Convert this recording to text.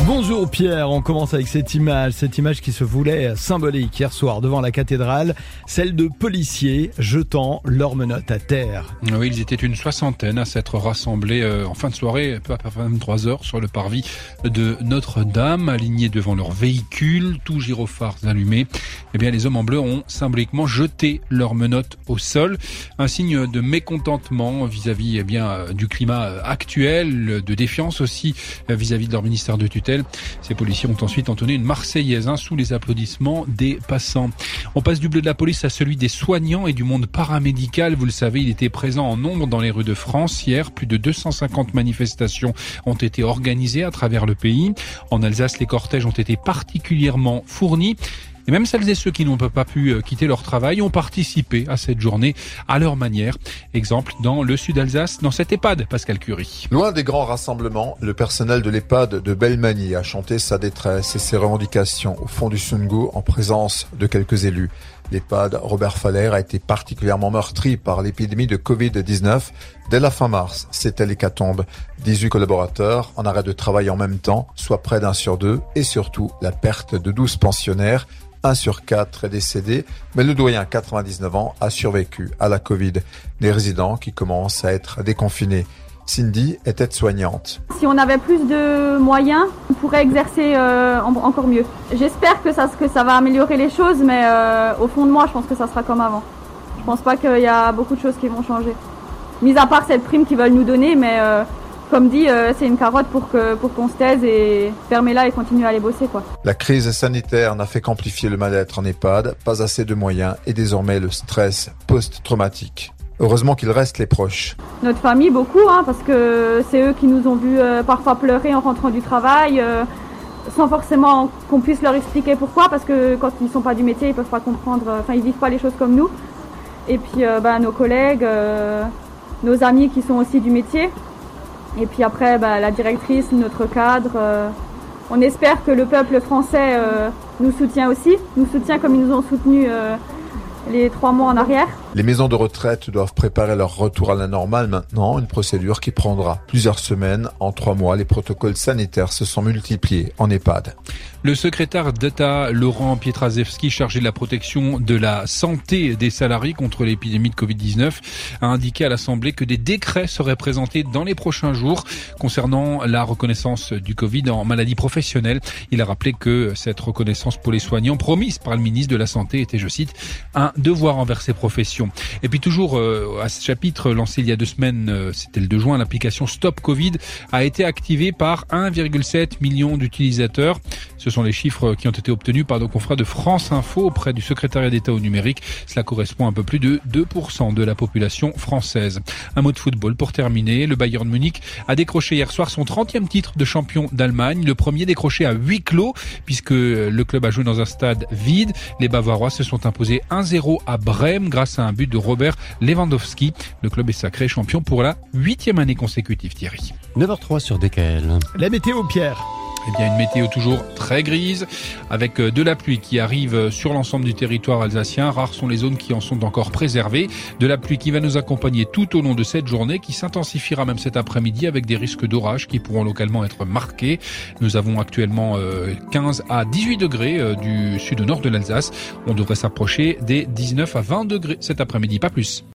Bonjour Pierre, on commence avec cette image qui se voulait symbolique hier soir devant la cathédrale, celle de policiers jetant leurs menottes à terre. Oui, ils étaient une soixantaine à s'être rassemblés en fin de soirée, peu après 23h, sur le parvis de Notre-Dame, alignés devant leur véhicule, tous gyrophares allumés. Eh bien, les hommes en bleu ont symboliquement jeté leurs menottes au sol, un signe de mécontentement vis-à-vis du climat actuel, de défiance aussi vis-à-vis de leur ministère de tutelle. Ces policiers ont ensuite entonné une Marseillaise sous les applaudissements des passants. On passe du bleu de la police à celui des soignants et du monde paramédical. Vous le savez, il était présent en nombre dans les rues de France. Hier, plus de 250 manifestations ont été organisées à travers le pays. En Alsace, les cortèges ont été particulièrement fournis. Et même celles et ceux qui n'ont pas pu quitter leur travail ont participé à cette journée à leur manière. Exemple dans le sud Alsace, dans cet EHPAD, Pascal Curie. Loin des grands rassemblements, le personnel de l'EHPAD de Belmanie a chanté sa détresse et ses revendications au fond du Sungo en présence de quelques élus. L'EHPAD Robert Faller a été particulièrement meurtri par l'épidémie de Covid-19. Dès la fin mars, c'était l'hécatombe. 18 collaborateurs en arrêt de travail en même temps, soit près d'1 sur 2, et surtout la perte de 12 pensionnaires. 1 sur 4 est décédé, mais le doyen, 99 ans, a survécu à la Covid. Des résidents qui commencent à être déconfinés. Cindy est aide-soignante. Si on avait plus de moyens, on pourrait exercer encore mieux. J'espère que ça va améliorer les choses, mais au fond de moi, je pense que ça sera comme avant. Je pense pas qu'il y a beaucoup de choses qui vont changer. Mis à part cette prime qu'ils veulent nous donner, mais comme dit, c'est une carotte pour qu'on se taise et fermez-la et continuer à aller bosser, quoi. La crise sanitaire n'a fait qu'amplifier le mal-être en EHPAD, pas assez de moyens et désormais le stress post-traumatique. Heureusement qu'il reste les proches. Notre famille, beaucoup, parce que c'est eux qui nous ont vus parfois pleurer en rentrant du travail, sans forcément qu'on puisse leur expliquer pourquoi, parce que quand ils sont pas du métier, ils peuvent pas comprendre, ils vivent pas les choses comme nous. Et puis nos collègues, nos amis qui sont aussi du métier. Et puis après, la directrice, notre cadre. On espère que le peuple français nous soutient aussi, nous soutient comme ils nous ont soutenus les 3 mois en arrière. Les maisons de retraite doivent préparer leur retour à la normale maintenant, une procédure qui prendra plusieurs semaines. En 3 mois, les protocoles sanitaires se sont multipliés en EHPAD. Le secrétaire d'État Laurent Pietraszewski, chargé de la protection de la santé des salariés contre l'épidémie de Covid-19, a indiqué à l'Assemblée que des décrets seraient présentés dans les prochains jours concernant la reconnaissance du Covid en maladie professionnelle. Il a rappelé que cette reconnaissance pour les soignants promise par le ministre de la Santé était, je cite, un devoir envers ces professions. Et puis toujours à ce chapitre lancé il y a 2 semaines, c'était le 2 juin, l'application Stop Covid a été activée par 1,7 million d'utilisateurs. Ce sont les chiffres qui ont été obtenus par nos confrères de France Info auprès du secrétariat d'État au numérique. Cela correspond à un peu plus de 2% de la population française. Un mot de football pour terminer. Le Bayern Munich a décroché hier soir son 30e titre de champion d'Allemagne. Le premier décroché à huis clos puisque le club a joué dans un stade vide. Les Bavarois se sont imposés 1-0 à Brême grâce à un but de Robert Lewandowski. Le club est sacré champion pour la 8e année consécutive, Thierry. 9h03 sur DKL. La météo, Pierre. Eh bien, une météo toujours très grise, avec de la pluie qui arrive sur l'ensemble du territoire alsacien. Rares sont les zones qui en sont encore préservées. De la pluie qui va nous accompagner tout au long de cette journée, qui s'intensifiera même cet après-midi avec des risques d'orage qui pourront localement être marqués. Nous avons actuellement 15 à 18 degrés du sud au nord de l'Alsace. On devrait s'approcher des 19 à 20 degrés cet après-midi, pas plus.